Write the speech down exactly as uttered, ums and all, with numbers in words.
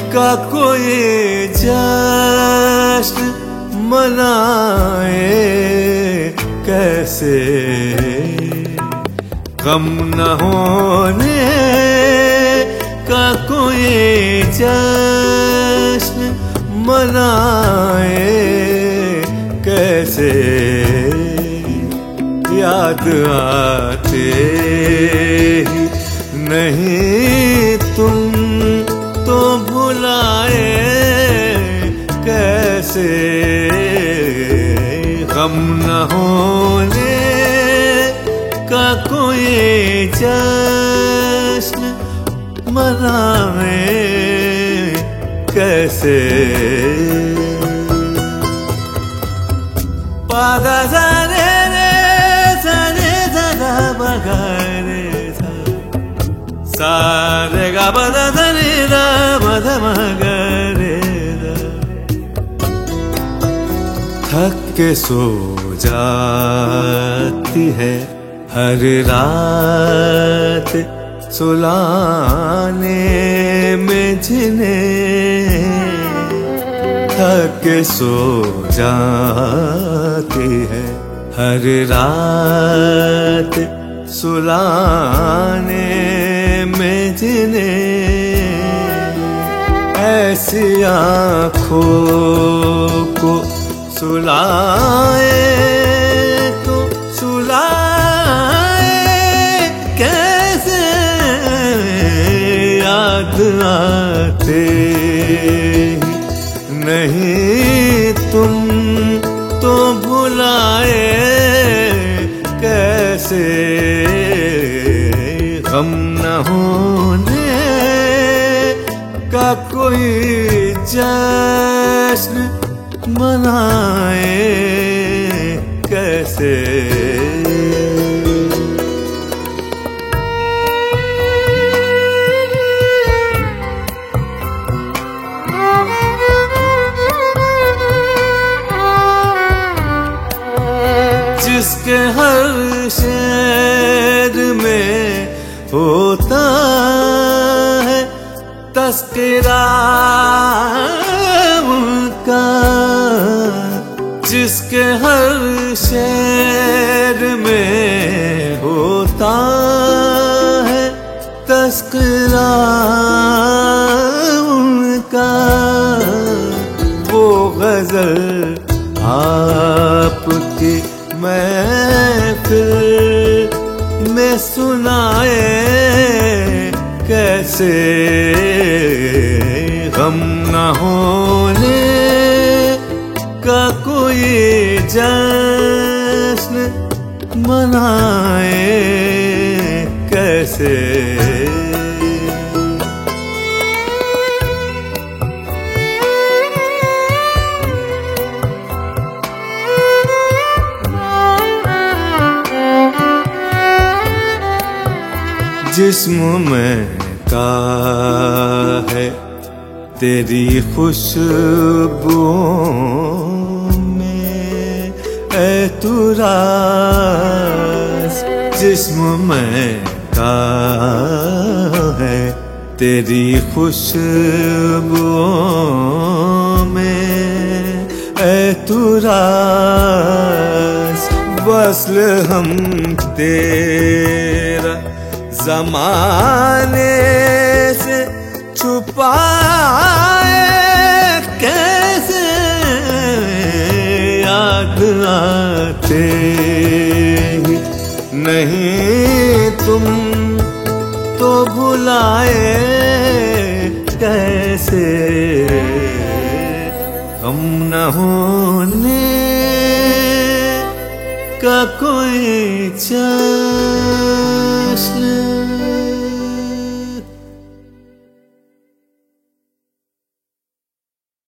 का कोई जश्न मनाए कैसे, गम न होने का कोई जश्न मनाए कैसे, याद आते ही नहीं तुम तो भुलाए कैसे, गम न होने का कोई जश्न मनाए कैसे। पागा रे रे सरे दा बगा रे सा, सारे गा बदा रे दा बदा मगा रे दा। थक के सो जाती है हर रात सुलाने में जिन्हें, थक के सो जाती है हर रात सुलाने में जिन्हें, ऐसी आँखों को सुलाए तो सुलाए कैसे, याद आते नहीं तुम तो भुलाए कैसे, गम न होने का कोई जश्न मनाए कैसे। जिसके हर शेर में होता है तस्करा उनका, जिसके हर शेर में होता है तस्करा उनका, वो गजल आपकी महफिल में सुनाए कैसे, गम न होने का कोई जश्न मनाए कैसे। जिस्म में का है तेरी खुशबुओं में ऐतराज़, जिस्म में का है तेरी खुशबुओं में ऐतराज़, वस्ल हम तेरा ज़माने से छुपाए कैसे, याद आते ही नहीं तुम तो भुलाए कैसे, हम न होने का कोई जश्न